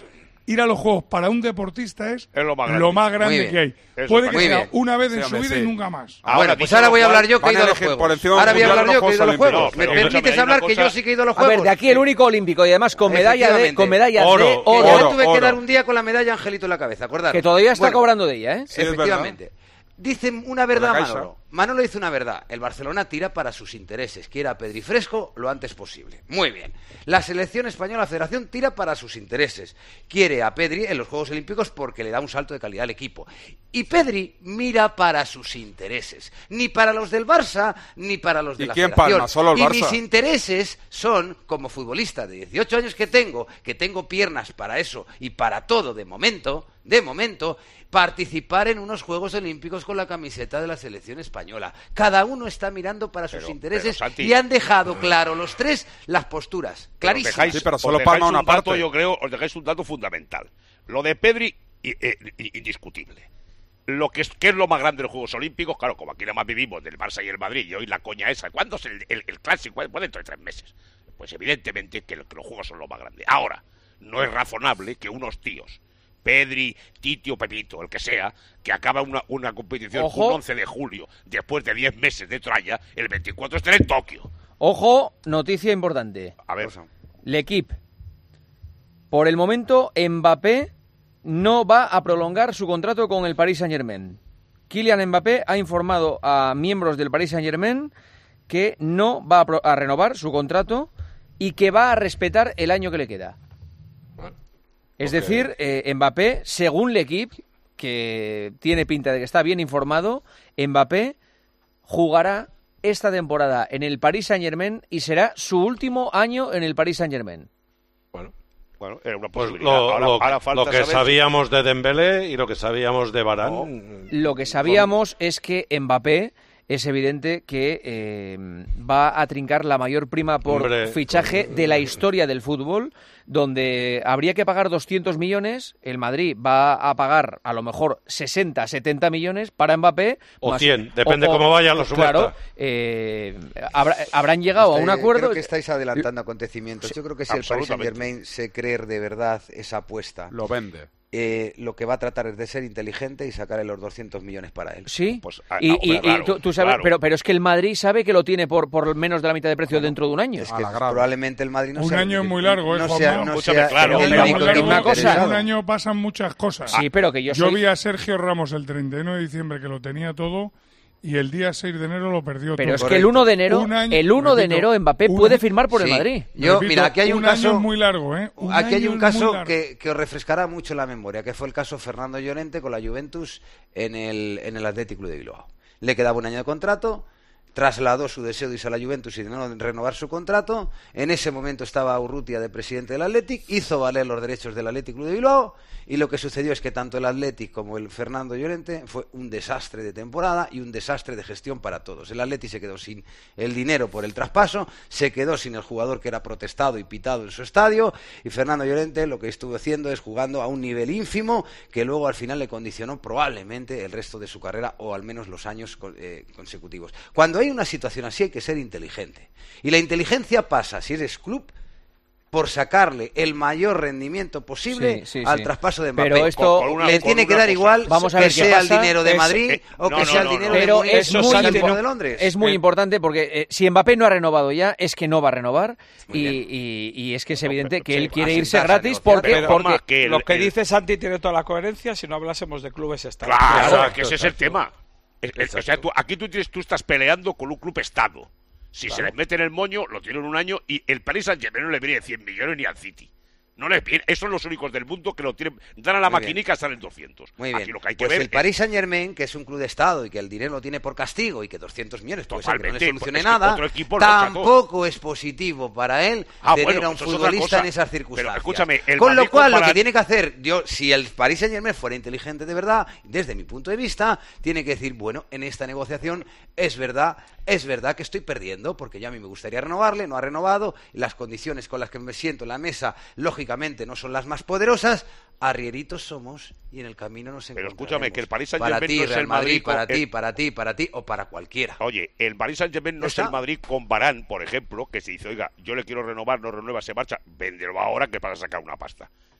K: ir a los Juegos para un deportista es,
J: es lo más grande,
K: lo más grande que hay.
J: Eso
K: Puede que sea
G: bien.
K: una vez
I: Sí,
K: en
I: hombre,
K: su vida
I: sí.
K: y nunca más.
G: Ahora, bueno, pues ahora voy a hablar yo que he ido a los Juegos. Ahora voy a hablar yo que he ido a los Juegos. ¿Me permites hablar que yo sí que he ido a los Juegos?
C: A ver, de aquí el único olímpico y además con medalla de con medalla
G: oro,
C: de oro.
G: Que yo tuve que dar un día con la medalla Angelito en la cabeza, ¿acordás?
C: Que todavía está
G: bueno,
C: cobrando de ella, ¿eh?
G: Sí, efectivamente. Dicen una verdad, Manolo. Manolo dice una verdad. El Barcelona tira para sus intereses. Quiere a Pedri fresco lo antes posible. Muy bien. La selección española, la federación, tira para sus intereses. Quiere a Pedri en los Juegos Olímpicos porque le da un salto de calidad al equipo. Y Pedri mira para sus intereses. Ni para los del Barça, ni para los de
I: ¿Y
G: la
I: quién
G: federación.
I: palma? Solo el
G: y
I: Barça.
G: mis intereses son, como futbolista de dieciocho años que tengo, que tengo piernas para eso y para todo de momento, de momento, participar en unos Juegos Olímpicos con la camiseta de la selección española. Cada uno está mirando para sus
J: Pero-
G: intereses
J: pero, Santi,
G: y han dejado claro los tres las posturas. Clarísimas.
J: Os dejáis,
I: Sí, pero
J: os
I: solo
J: dejáis
I: palma
J: un
I: una
J: dato,
I: parte.
J: yo creo, os dejáis un dato fundamental. Lo de Pedri, i- eh, i- indiscutible. Lo que es, ¿qué es lo más grande de los Juegos Olímpicos? Claro, como aquí nada más vivimos del Barça y el Madrid, y hoy la coña esa. ¿Cuándo es el, el, el clásico? Pues dentro de tres meses. Pues evidentemente que, lo- que los Juegos son lo más grande. Ahora, no es razonable que unos tíos, Pedri, Titi o Pepito, el que sea, que acaba una, una competición
C: Ojo.
J: un once de julio, después de diez meses de tralla, el veinticuatro estén en Tokio.
C: Ojo, noticia importante.
J: A ver,
C: L'Equipe. Por el momento, Mbappé no va a prolongar su contrato con el Paris Saint-Germain. Kylian Mbappé ha informado a miembros del Paris Saint-Germain que no va a, pro- a renovar su contrato y que va a respetar el año que le queda. Es
H: Ok.
C: decir, eh, Mbappé, según L'Equipe, que tiene pinta de que está bien informado, Mbappé jugará esta temporada en el Paris Saint-Germain y será su último año en el Paris Saint-Germain.
J: Bueno, era una
H: Pues
J: posibilidad.
H: lo,
J: ahora,
H: lo-
J: ahora falta
H: lo que
J: saber si-
H: sabíamos de Dembélé y lo que sabíamos de Varane.
C: Lo que sabíamos es que Mbappé es evidente que eh, va a trincar la mayor prima por
H: Hombre,
C: fichaje de la historia del fútbol, donde habría que pagar doscientos millones, el Madrid va a pagar a lo mejor sesenta, setenta millones para Mbappé.
H: O
C: más-
H: cien, depende
C: o- o-
H: cómo vayan los
C: Claro,
H: subastas.
C: eh, habrá- habrán llegado a un
G: Estáis-
C: acuerdo.
G: Creo que estáis adelantando acontecimientos. Yo creo que si el Paris
J: absolutamente.
G: Saint-Germain se cree de verdad esa apuesta,
I: Lo vende.
G: eh, lo que va a tratar es de ser inteligente y sacarle los doscientos millones para él.
C: Sí,
J: Pues, ah,
C: y,
J: ah,
C: y- y
J: claro,
C: tú, tú sabes,
J: claro.
C: pero, pero es que el Madrid sabe que lo tiene por, por menos de la mitad de precio dentro de un año.
G: Es que probablemente el Madrid no
K: Un
G: sea
K: año
G: el-
K: es muy largo, ¿eh,
G: no
K: Juanma?
G: sea, no
J: Escúchame,
G: sea
J: claro,
G: el
C: pero
G: único
C: muy
G: que
C: largo,
G: me ha
C: una cosa,
K: En
G: interesado.
K: un año pasan muchas cosas.
C: Sí, pero que yo
K: Yo
C: soy...
K: vi a Sergio Ramos el treinta y uno de diciembre que lo tenía todo y el día seis de enero lo perdió
C: Pero
K: todo.
C: es que el uno de enero,
K: Un año-
C: el uno de
K: repito,
C: enero Mbappé
K: un
C: puede
K: año-
C: firmar por el
G: Sí.
C: Madrid.
G: Yo,
K: Repito,
G: mira, aquí hay un,
K: un
G: caso
K: año muy largo, ¿eh? Un
G: aquí hay
K: año
G: un
K: es
G: caso
K: muy largo.
G: que, que os refrescará mucho la memoria, que fue el caso Fernando Llorente con la Juventus en el, en el Athletic Club de Bilbao. Le quedaba un año de contrato, trasladó su deseo de irse a la Juventus y de no renovar su contrato. En ese momento estaba Urrutia de presidente del Athletic, hizo valer los derechos del Athletic Club de Bilbao y lo que sucedió es que tanto el Athletic como el Fernando Llorente fue un desastre de temporada y un desastre de gestión para todos. El Athletic se quedó sin el dinero por el traspaso, se quedó sin el jugador que era protestado y pitado en su estadio y Fernando Llorente lo que estuvo haciendo es jugando a un nivel ínfimo que luego al final le condicionó probablemente el resto de su carrera o al menos los años eh, consecutivos. Cuando hay una situación así hay que ser inteligente y la inteligencia pasa, si eres club, por sacarle el mayor rendimiento posible
C: Sí, sí,
G: al
C: sí.
G: traspaso de Mbappé.
C: Pero esto-
J: Con una-
G: le
J: con
G: tiene
J: una
G: que dar
J: cosa.
G: igual
C: Vamos a
G: que
C: ver qué
G: sea el
C: pasa.
G: dinero de
J: Es-
G: Madrid
J: eh,
G: o
J: no,
G: que
J: no,
G: sea el
J: no,
G: dinero
J: no.
G: de
C: Pero
G: Múnich
C: es
G: o
C: muy,
G: sea el
C: impor-
G: dinero de Londres.
C: es muy
G: Eh,
C: importante porque eh, si Mbappé no ha renovado ya, es que no va a renovar
G: Muy
C: y,
G: bien.
C: y- y es que es
J: No,
C: evidente
J: pero,
C: que
J: sí,
C: él quiere
G: a
C: irse
G: sentarse a
C: gratis
G: negociar,
C: porque...
J: pero,
C: porque
J: Juanma, que el-
N: Lo que
J: el-
N: dice Santi tiene toda la coherencia si no hablásemos de clubes estables.
J: Claro,
C: Claro,
J: que ese es el tema. Es- es- o sea, tú, aquí tú, tienes, tú estás peleando con un club estado. Si se les mete en el moño, lo tienen un año y el Paris Saint-Germain no le viene de cien millones ni al City. No les viene. Esos son los únicos del mundo que lo tienen. Dan a la
G: Muy
J: maquinica hasta en doscientos.
G: Muy bien.
J: Aquí lo que hay que
G: Pues
J: ver
G: el Paris Saint Germain, que es un club de Estado y que el dinero lo tiene por castigo y que doscientos millones puede ser que no le
J: Totalmente,
G: solucione
J: es que
G: nada,
J: otro equipo lo echa
G: tampoco es positivo para él
J: Ah,
G: tener
J: bueno,
G: a un
J: eso es otra
G: futbolista
J: cosa.
G: en esas
J: Pero,
G: circunstancias.
J: escúchame, el
G: Con lo
J: Madrid
G: cual, lo
J: comparar-
G: que tiene que hacer, yo, si el Paris Saint Germain fuera inteligente de verdad, desde mi punto de vista, tiene que decir, bueno, en esta negociación es verdad, es verdad que estoy perdiendo, porque ya a mí me gustaría renovarle, no ha renovado, y las condiciones con las que me siento en la mesa, lógicamente, no son las más poderosas. Arrieritos somos y en el camino nos encontraremos.
J: Pero escúchame, que el Paris
G: para
J: Saint-Germain
G: ti,
J: no es
G: Real
J: el
G: Madrid,
J: Madrid
G: para
J: con-
G: ti,
J: el-
G: para ti, para ti o para cualquiera.
J: Oye, el Paris Saint-Germain no
G: Ya
J: es el
G: está.
J: Madrid con Varane, por ejemplo, que se dice, oiga, yo le quiero renovar, no renueva, se marcha, véndelo ahora que para sacar una pasta.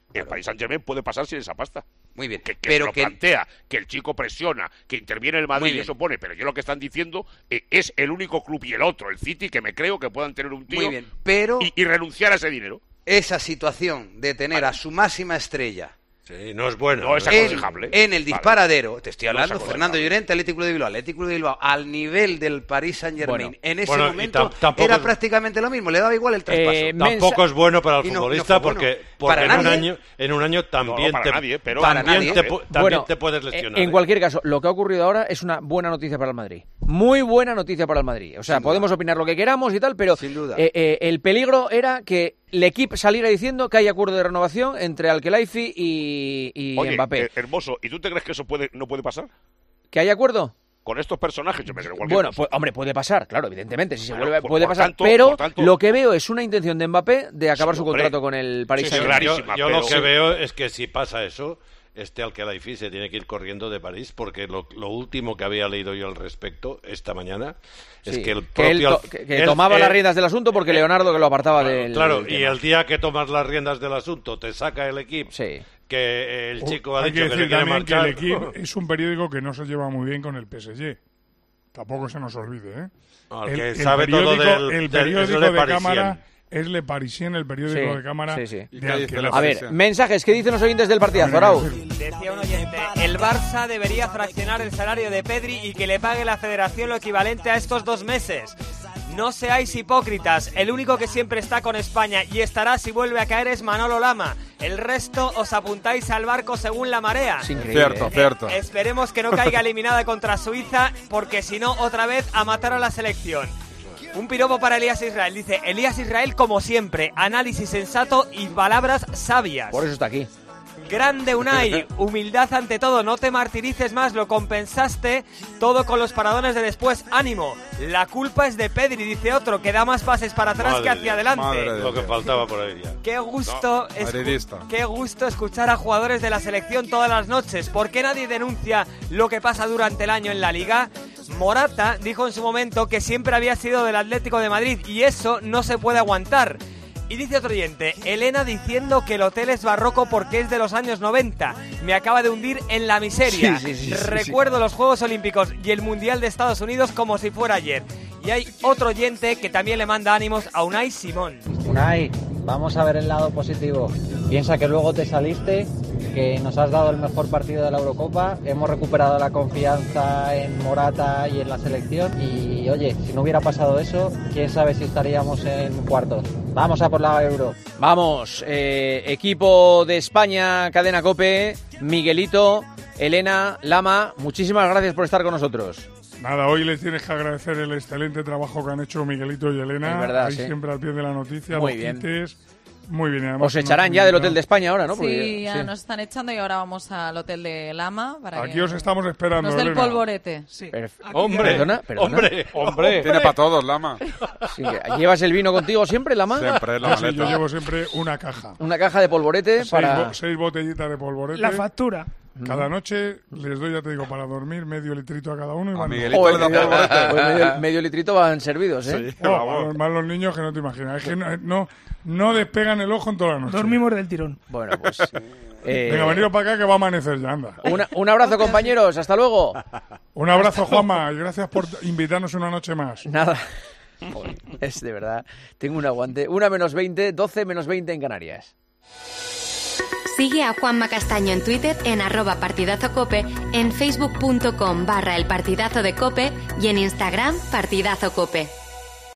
J: El Paris Saint-Germain puede pasar sin esa pasta.
G: Muy bien.
J: Que, que
G: pero
J: se lo
G: que...
J: plantea, que el chico presiona, que interviene el Madrid y eso pone. Pero yo lo que están diciendo eh, es el único club y el otro, el City, que me creo que puedan tener un tío
G: Muy bien, pero...
J: y, y renunciar a ese dinero.
G: Esa situación de tener a su máxima estrella...
H: Sí, no es bueno.
J: No es aconsejable.
G: En, en el disparadero, vale. Te estoy hablando,
J: no
G: Fernando Llorente, Atlético de Bilbao, Atlético de Bilbao, al nivel del Paris Saint-Germain,
H: bueno,
G: en ese
H: bueno,
G: momento
H: tampoco
G: era
H: es...
G: prácticamente lo mismo, le daba igual el traspaso.
H: Eh, tampoco es bueno para el
G: no,
H: futbolista
G: no bueno.
H: porque, porque
G: para
H: en,
G: nadie.
H: un año, en un año también,
J: no, no,
H: te,
J: nadie, pero
H: también,
G: nadie.
H: te, también
C: bueno,
H: te puedes lesionar.
C: En cualquier caso, lo que ha ocurrido ahora es una buena noticia para el Madrid. Muy buena noticia para el Madrid. O sea,
G: Sin
C: podemos
G: duda.
C: opinar lo que queramos y tal, pero
G: Sin duda.
C: Eh, eh, el peligro era que el equipo saliera diciendo que hay acuerdo de renovación entre Al-Khelaifi y, y
J: Oye,
C: Mbappé.
J: eh, hermoso, ¿y tú te crees que eso puede no puede pasar?
C: ¿Que hay acuerdo?
J: Con estos personajes, yo me creo cualquier
C: Bueno,
J: cosa.
C: pues, hombre, puede pasar, claro, evidentemente, si se
J: Bueno,
C: vuelve,
J: por-
C: puede
J: por
C: pasar,
J: tanto-
C: pero
J: por tanto-
C: lo que veo es una intención de Mbappé de acabar
J: Sí,
C: su
J: hombre.
C: contrato con el Paris
J: Sí, sí,
C: Saint-Germain.
H: Yo,
J: clarísima,
H: yo
J: pero-
H: lo que
J: sí.
H: veo es que si pasa eso, este Al-Khelaifi se tiene que ir corriendo de París porque lo, lo último que había leído yo al respecto esta mañana es
C: Sí,
H: que el
C: que él
H: propio...
C: to- que- que
H: él-
C: tomaba
H: él-
C: las riendas del asunto porque Leonardo que lo apartaba
H: Claro,
C: del
H: claro,
C: del
H: y
C: tema.
H: el día que tomas las riendas del asunto te saca el equipo
C: Sí.
H: que el chico ha
K: Hay
H: dicho
K: que
H: que,
K: decir
H: se quiere
K: también que
H: marchar.
K: el equipo es un periódico que no se lleva muy bien con el P S G. Tampoco se nos olvide, ¿eh?
H: No, el que sabe todo
K: periódico-
H: del-
K: el
H: del-
K: periódico
H: es Le
K: de
H: Parisien.
K: cámara es Le Parisien, el periódico
C: Sí,
K: de cámara
C: sí, sí.
K: de Al-Khelaifi.
C: A ver, mensajes, ¿qué dicen los oyentes del partidazo, Arau?
P: Decía un oyente, el Barça debería fraccionar el salario de Pedri y que le pague la federación lo equivalente a estos dos meses. No seáis hipócritas, el único que siempre está con España y estará si vuelve a caer es Manolo Lama. El resto os apuntáis al barco según la marea.
C: Es increíble,
I: Cierto,
C: ¿eh?
I: cierto.
P: Esperemos que no caiga eliminada contra Suiza, porque si no, otra vez a matar a la selección. Un piropo para Elías Israel. Dice, Elías Israel como siempre, análisis sensato y palabras sabias.
C: Por eso está aquí.
P: Grande Unai, humildad ante todo, no te martirices más, lo compensaste todo con los paradones de después, ánimo. La culpa es de Pedri, dice otro, que da más pases para atrás
H: Madre
P: que hacia
H: Dios,
P: adelante.
I: madre de
H: Lo que faltaba por ahí ya.
P: Qué gusto,
I: No, madridista.
P: escu- qué gusto escuchar a jugadores de la selección todas las noches. ¿Por qué nadie denuncia lo que pasa durante el año en la Liga? Morata dijo en su momento que siempre había sido del Atlético de Madrid y eso no se puede aguantar. Y dice otro oyente, Elena diciendo que el hotel es barroco porque es de los años noventa. Me acaba de hundir en la miseria.
C: Sí, sí, sí, sí,
P: Recuerdo los Juegos Olímpicos y el Mundial de Estados Unidos como si fuera ayer. Y hay otro oyente que también le manda ánimos a Unai Simón.
Q: Unai, vamos a ver el lado positivo. Piensa que luego te saliste, que nos has dado el mejor partido de la Eurocopa, hemos recuperado la confianza en Morata y en la selección y oye, si no hubiera pasado eso, quién sabe si estaríamos en cuartos. Vamos a por la Euro.
C: Vamos, eh, equipo de España, Cadena COPE, Miguelito, Elena, Lama, muchísimas gracias por estar con nosotros.
K: Nada, hoy les tienes que agradecer el excelente trabajo que han hecho Miguelito y Elena.
C: Es verdad,
K: Ahí
C: sí.
K: siempre al pie de la noticia,
C: Muy
K: los
C: bien.
K: quites. Muy bien. y además
C: Os echarán ya del Hotel de España ahora, ¿no?
E: Sí,
C: Porque-
E: ya
C: sí.
E: nos están echando y ahora vamos al hotel de Lama para
K: Aquí
E: que
K: os estamos esperando,
E: nos dé el
K: Elena.
E: polvorete.
D: Sí.
C: Perf-
H: Hombre,
C: Perdona, perdona.
H: hombre, hombre.
I: Tiene para todos, Lama.
C: Sí, que- ¿Llevas el vino contigo siempre, Lama?
I: Siempre en la
K: Ah, sí, yo
I: maleta.
K: llevo siempre una caja.
C: Una caja de polvorete
K: Seis,
C: para...
K: bo- seis botellitas de polvorete.
D: La factura.
K: Cada noche les doy, ya te digo, para dormir medio litrito a cada uno. Y
I: A
K: van-
I: Miguelito
C: Joder,
I: le da
C: medio,
I: polvorete.
C: pues medio- medio litrito van servidos, ¿eh?
I: Sí,
K: Oh,
I: vamos.
K: más los niños que no te imaginas. Es que no, no, no despegan el ojo en toda la noche.
D: Dormimos del tirón.
C: Bueno, pues... eh,
K: Venga, venido para acá que va a amanecer ya, anda.
C: una- un abrazo, compañeros. Hasta luego.
K: Un abrazo, Juanma, y gracias por invitarnos una noche más.
C: Nada. Joder, es de verdad. Tengo un aguante. Una menos veinte, doce menos veinte en Canarias.
A: Sigue a Juanma Castaño en Twitter en arroba partidazo cope, en facebook punto com barra el partidazo de cope y en Instagram partidazo cope.